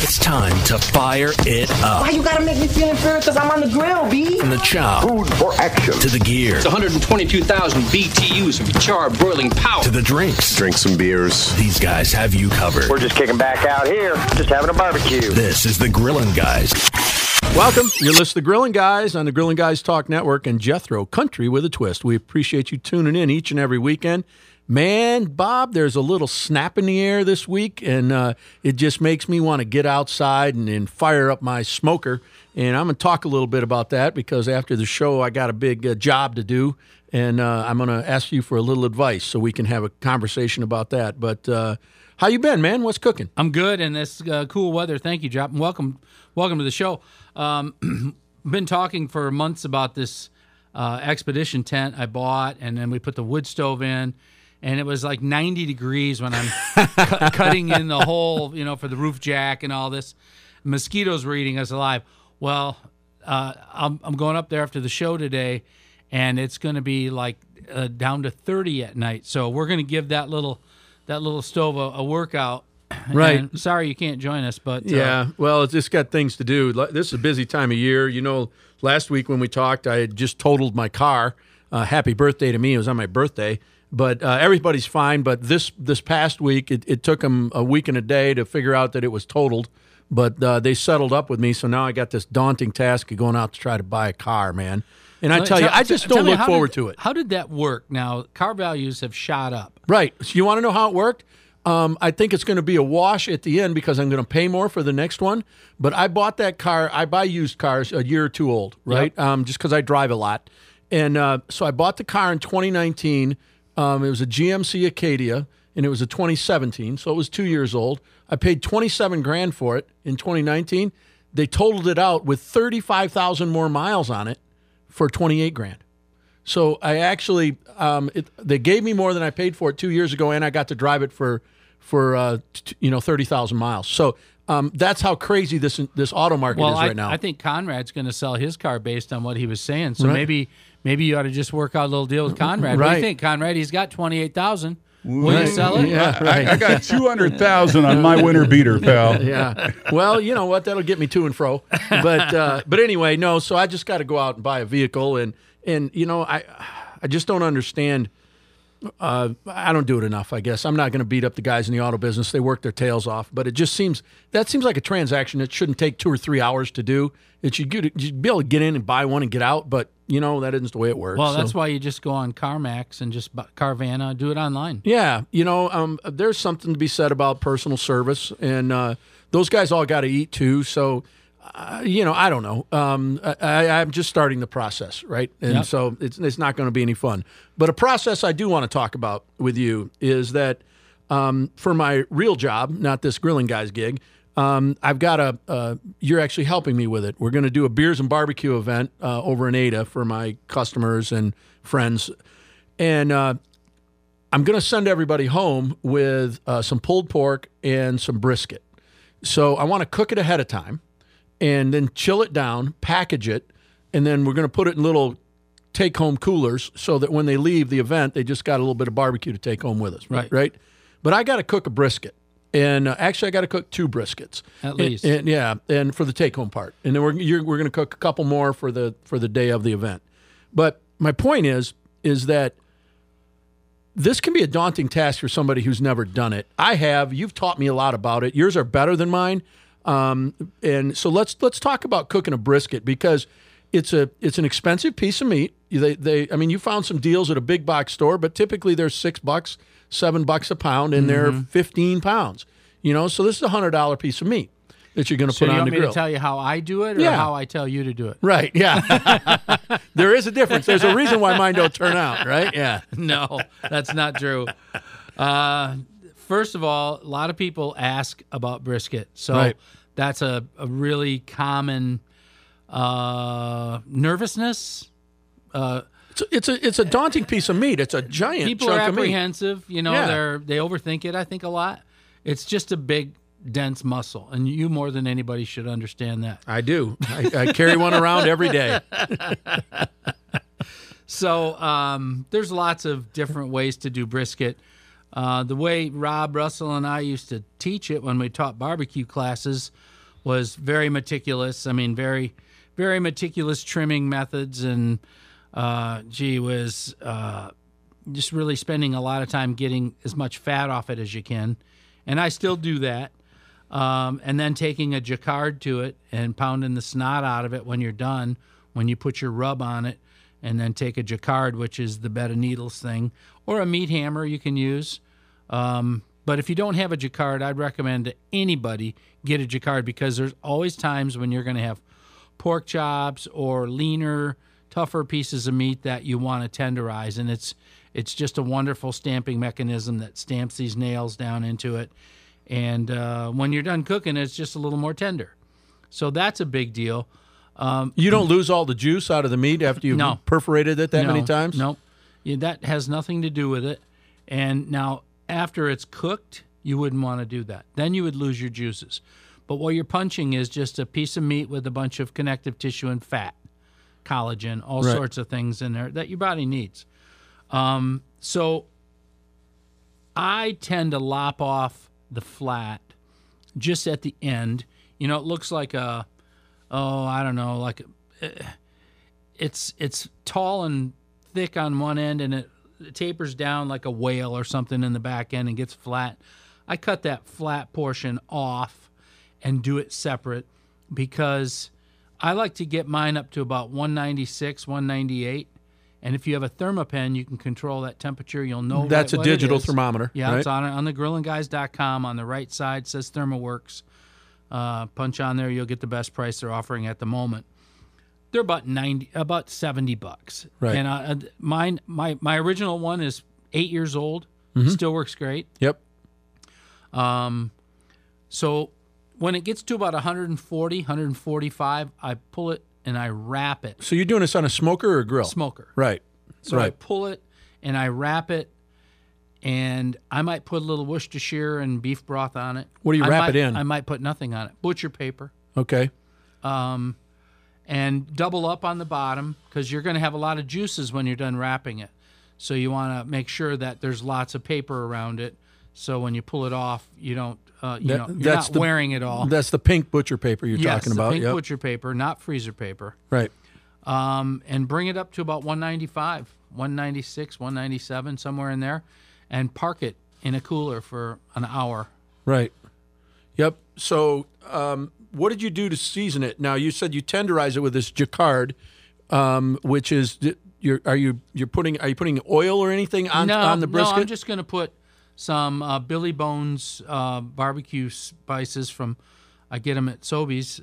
It's time to fire it up. Why you gotta make me feel inferior? Because I'm on the grill, B. From the chow. Food for action. To the gear. It's 122,000 BTUs of charred boiling power. To the drinks. Drink some beers. These guys have you covered. We're just kicking back out here, just having a barbecue. This is the Grillin' Guys. Welcome. You're listening to Grillin' Guys on the Grillin' Guys Talk Network and Jethro Country with a Twist. We appreciate you tuning in each and every weekend. Man, Bob, there's a little snap in the air this week, and it just makes me want to get outside and fire up my smoker. And I'm going to talk a little bit about that because after the show, I got a big job to do, and I'm going to ask you for a little advice so we can have a conversation about that. But how you been, man? What's cooking? I'm good in this cool weather. Thank you, Jop, and welcome to the show. Been talking for months about this expedition tent I bought, and then we put the wood stove in. And it was like 90 degrees when I'm cutting in the hole, for the roof jack and all this. Mosquitoes were eating us alive. Well, I'm going up there after the show today, and it's going to be like down to 30 at night. So we're going to give that little stove a workout. Right. And sorry you can't join us, but yeah. Well, it's just got things to do. This is a busy time of year. Last week when we talked, I had just totaled my car. Happy birthday to me. It was on my birthday. But everybody's fine. But this past week, it took them a week and a day to figure out that it was totaled. But they settled up with me, so now I got this daunting task of going out to try to buy a car, man. And I tell you, I just don't look forward to it. How did that work? Now, car values have shot up. Right. So you want to know how it worked? I think it's going to be a wash at the end because I'm going to pay more for the next one. But I bought that car. I buy used cars a year or two old, right? Yep. Just because I drive a lot. And so I bought the car in 2019. It was a GMC Acadia, and it was a 2017, so it was 2 years old. I paid $27,000 for it in 2019. They totaled it out with 35,000 more miles on it for $28,000. So I actually, they gave me more than I paid for it 2 years ago, and I got to drive it for 30,000 miles. So that's how crazy this auto market is right now. I think Conrad's going to sell his car based on what he was saying. So maybe you ought to just work out a little deal with Conrad. What do you think, Conrad? He's got $28,000. Will you sell it? Yeah, right. I got $200,000 on my winter beater, pal. Yeah. Well, you know what? That'll get me to and fro. But anyway, no. So I just got to go out and buy a vehicle, and I just don't understand. I don't do it enough, I guess. I'm not going to beat up the guys in the auto business. They work their tails off. But it just seems like a transaction that shouldn't take 2 or 3 hours to do. It should be able to get in and buy one and get out, but, that isn't the way it works. Well, that's why you just go on CarMax and just Carvana, do it online. Yeah. There's something to be said about personal service, and those guys all got to eat too, so... I don't know. I'm just starting the process, right? And so it's not going to be any fun. But a process I do want to talk about with you is that for my real job, not this Grilling Guys gig, I've got you're actually helping me with it. We're going to do a beers and barbecue event over in Ada for my customers and friends. And I'm going to send everybody home with some pulled pork and some brisket. So I want to cook it ahead of time. And then chill it down, package it, and then we're going to put it in little take-home coolers so that when they leave the event, they just got a little bit of barbecue to take home with us. Right? But I got to cook a brisket. And actually, I got to cook 2 briskets. At least. And for the take-home part. And then we're going to cook a couple more for the day of the event. But my point is that this can be a daunting task for somebody who's never done it. I have. You've taught me a lot about it. Yours are better than mine. And so let's talk about cooking a brisket because it's an expensive piece of meat. You found some deals at a big box store, but typically they're $6, $7 a pound, and they're 15 pounds. So this is a $100 piece of meat that you're going to put on the grill. So you want me to tell you how I do it, or how I tell you to do it? Right. Yeah. There is a difference. There's a reason why mine don't turn out. Right. Yeah. No, that's not true. First of all, a lot of people ask about brisket. So that's a really common nervousness. It's a daunting piece of meat. It's a giant people chunk are of meat. apprehensive. They overthink it, I think, a lot. It's just a big, dense muscle, and you more than anybody should understand that. I do. I carry one around every day. So there's lots of different ways to do brisket. The way Rob Russell and I used to teach it when we taught barbecue classes was very meticulous. I mean, very, very meticulous trimming methods, and was just really spending a lot of time getting as much fat off it as you can. And I still do that. And then taking a jacquard to it and pounding the snot out of it when you're done, when you put your rub on it, and then take a jacquard, which is the bed of needles thing, or a meat hammer you can use. But if you don't have a jacquard, I'd recommend to anybody get a jacquard, because there's always times when you're going to have pork chops or leaner, tougher pieces of meat that you want to tenderize, and it's just a wonderful stamping mechanism that stamps these nails down into it. And when you're done cooking, it's just a little more tender. So that's a big deal. You don't lose all the juice out of the meat after you've perforated it that many times? No. Yeah, that has nothing to do with it. And now, after it's cooked, you wouldn't want to do that. Then you would lose your juices. But what you're punching is just a piece of meat with a bunch of connective tissue and fat, collagen, all sorts of things in there that your body needs. So I tend to lop off the flat just at the end. You know, it looks like it's tall and thick on one end, and it tapers down like a whale or something in the back end and gets flat. I cut that flat portion off and do it separate, because I like to get mine up to about 196, 198. And if you have a Thermapen, you can control that temperature. You'll know that's right a what digital it is. thermometer. Yeah, right? It's on the grillandguys.com. On the right side says ThermaWorks. Punch on there, you'll get the best price they're offering at the moment. They're about $70. Right. And my original one is 8 years old. Still works great. Yep. So when it gets to about 140, 145, I pull it and I wrap it. So you're doing this on a smoker or a grill? Smoker. Right. So I pull it and I wrap it, and I might put a little Worcestershire and beef broth on it. What do you wrap it in? I might put nothing on it. Butcher paper. Okay. And double up on the bottom, because you're going to have a lot of juices when you're done wrapping it. So you want to make sure that there's lots of paper around it, so when you pull it off, you don't, you're not wearing it all. That's the pink butcher paper you're talking about. Yes, the pink butcher paper, not freezer paper. Right. And bring it up to about 195, 196, 197, somewhere in there, and park it in a cooler for an hour. Right. Yep. So what did you do to season it? Now, you said you tenderize it with this jacquard, which is are you putting oil or anything on the brisket? No, I'm just going to put some Billy Bones barbecue spices from, I get them at Sobeys,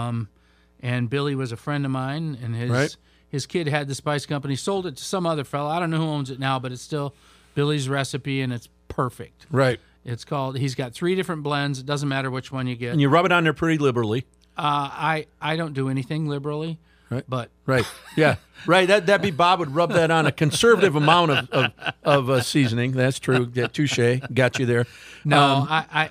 and Billy was a friend of mine, and his kid had the spice company, sold it to some other fellow. I don't know who owns it now, but it's still Billy's recipe, and it's perfect. Right. It's called. He's got 3 different blends. It doesn't matter which one you get. And you rub it on there pretty liberally. I don't do anything liberally. Right. But yeah, right. That'd be Bob would rub that on a conservative amount of seasoning. That's true. Yeah, touche. Got you there. No,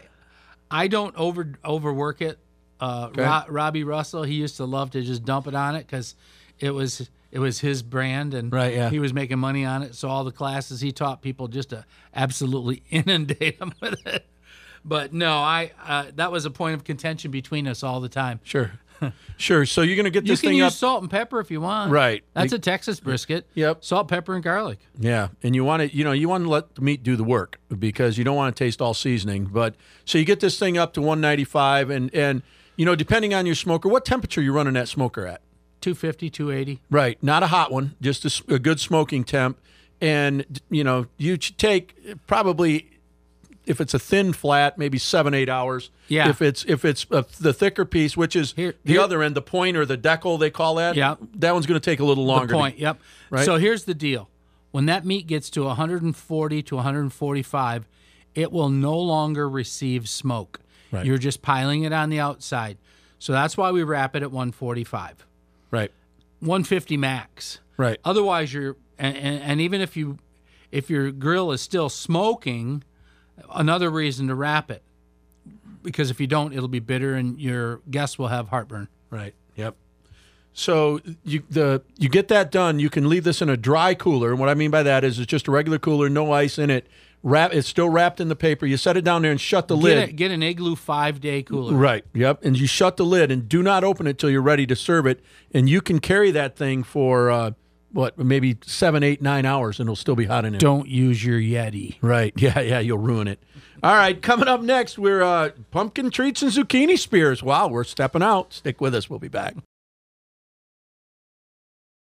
I don't overwork it. Robbie Russell, he used to love to just dump it on it because it was his brand, and he was making money on it. So all the classes he taught people just to absolutely inundate them with it. But no, that was a point of contention between us all the time. Sure. So you're going to get this thing up. You can use salt and pepper if you want. Right. That's a Texas brisket. Yep. Salt, pepper, and garlic. Yeah, and you want to let the meat do the work, because you don't want to taste all seasoning. But so you get this thing up to 195, and depending on your smoker, what temperature you running that smoker at? 250, 280. Right. Not a hot one, just a good smoking temp. And you take probably, if it's a thin flat, maybe 7-8 hours. Yeah. If it's the thicker piece, which is the other end, the point or the decal they call that. Yeah. That one's going to take a little longer. The point. Yep. Right. So here's the deal: when that meat gets to 140 to 145, it will no longer receive smoke. Right. You're just piling it on the outside. So that's why we wrap it at 145. Right. 150 max. Right. Otherwise, and even if your grill is still smoking, another reason to wrap it, because if you don't, it'll be bitter and your guests will have heartburn. Right. Yep. So you get that done. You can leave this in a dry cooler. And what I mean by that is it's just a regular cooler, no ice in it, It's still wrapped in the paper. You set it down there and shut the lid. Get an Igloo 5-day cooler. Right. Yep. And you shut the lid and do not open it till you're ready to serve it. And you can carry that thing for maybe 7, 8, 9 hours, and it'll still be hot in there. Don't use your Yeti. Right. Yeah. You'll ruin it. All right. Coming up next, we're pumpkin treats and zucchini spears. Wow, we're stepping out. Stick with us. We'll be back.